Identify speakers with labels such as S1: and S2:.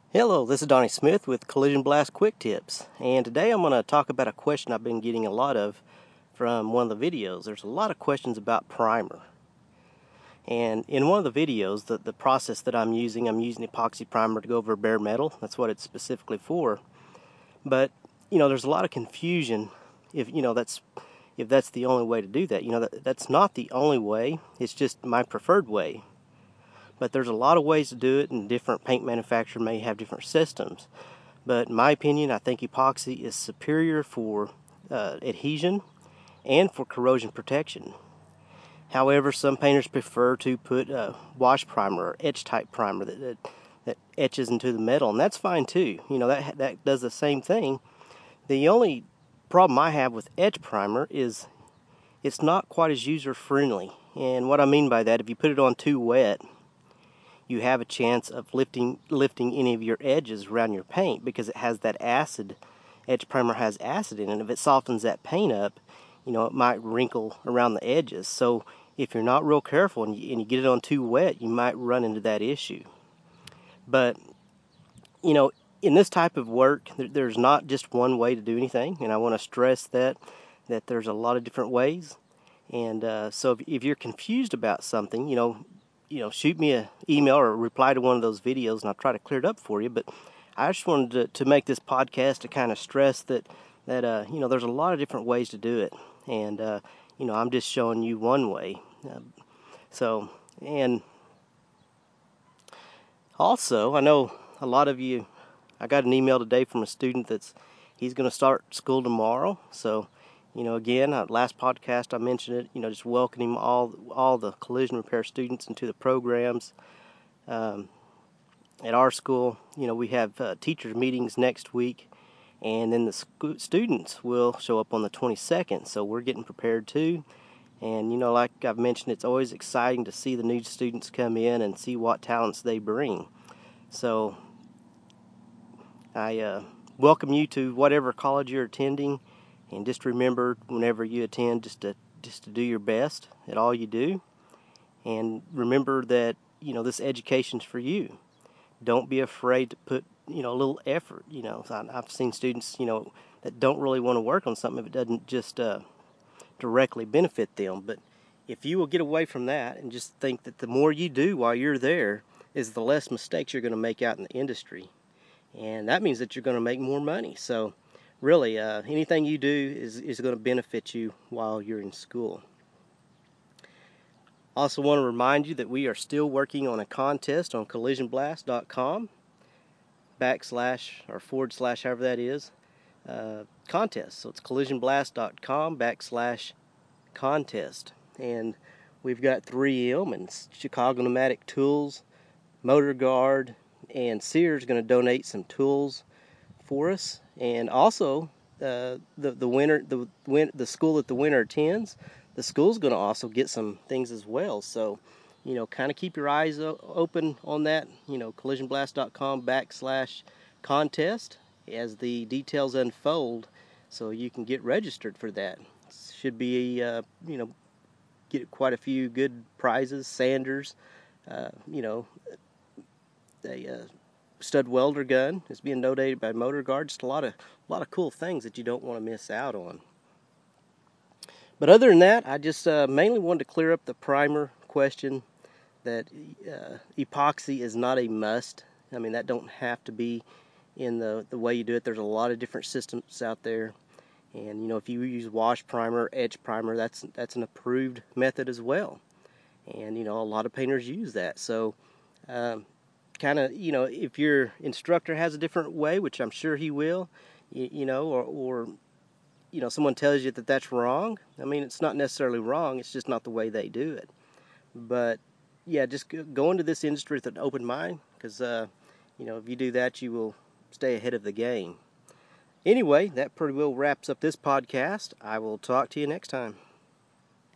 S1: Hello, this is Donnie Smith with Collision Blast Quick Tips, and today I'm going to talk about a question I've been getting a lot of from one of the videos. There's a lot of questions about primer, and in one of the videos, the process that I'm using epoxy primer to go over bare metal. That's what it's specifically for. But there's a lot of confusion if that's the only way to do that. That's not the only way. It's just my preferred way. But there's a lot of ways to do it, and different paint manufacturers may have different systems. But in my opinion, I think epoxy is superior for adhesion and for corrosion protection. However, some painters prefer to put wash primer or etch type primer that etches into the metal, and that's fine too. That does the same thing. The only problem I have with etch primer is it's not quite as user friendly. And what I mean by that, if you put it on too wet, you have a chance of lifting any of your edges around your paint because it has that acid. Etch primer has acid in it. If it softens that paint up, it might wrinkle around the edges. So if you're not real careful and you get it on too wet, you might run into that issue. But in this type of work, there's not just one way to do anything, and I want to stress that there's a lot of different ways. And so if you're confused about something, shoot me an email or reply to one of those videos, and I'll try to clear it up for you. But I just wanted to make this podcast to kind of stress that there's a lot of different ways to do it, and I'm just showing you one way. And also, I know a lot of you. I got an email today from a student he's going to start school tomorrow. So, again, last podcast I mentioned it, just welcoming all the collision repair students into the programs. At our school, we have teachers meetings next week, and then the students will show up on the 22nd. So we're getting prepared too. And, like I've mentioned, it's always exciting to see the new students come in and see what talents they bring. So I welcome you to whatever college you're attending, and just remember, whenever you attend, just to do your best at all you do, and remember that this education's for you. Don't be afraid to put a little effort. I've seen students that don't really want to work on something if it doesn't just directly benefit them. But if you will get away from that and just think that the more you do while you're there is the less mistakes you're going to make out in the industry. And that means that you're going to make more money. So really, anything you do is going to benefit you while you're in school. Also want to remind you that we are still working on a contest on collisionblast.com / however that is, contest. So it's collisionblast.com / contest. And we've got 3M and Chicago Pneumatic Tools, Motor Guard, and Sears going to donate some tools for us. And also, the school that the winner attends, the school's going to also get some things as well. So, kind of keep your eyes open on that. Collisionblast.com / contest as the details unfold, so you can get registered for that. Should be get quite a few good prizes, sanders, a stud welder gun is being donated by Motor Guard. Just a lot of cool things that you don't want to miss out on. But other than that, I just mainly wanted to clear up the primer question, that epoxy is not a must. I mean, that don't have to be in the way you do it. There's a lot of different systems out there. And if you use wash primer, etch primer, that's an approved method as well. And a lot of painters use that. So kind of, if your instructor has a different way, which I'm sure he will, or someone tells you that that's wrong, I mean, it's not necessarily wrong, it's just not the way they do it. But yeah, just go into this industry with an open mind, because if you do that, you will stay ahead of the game. Anyway, that pretty well wraps up this podcast. I will talk to you next time.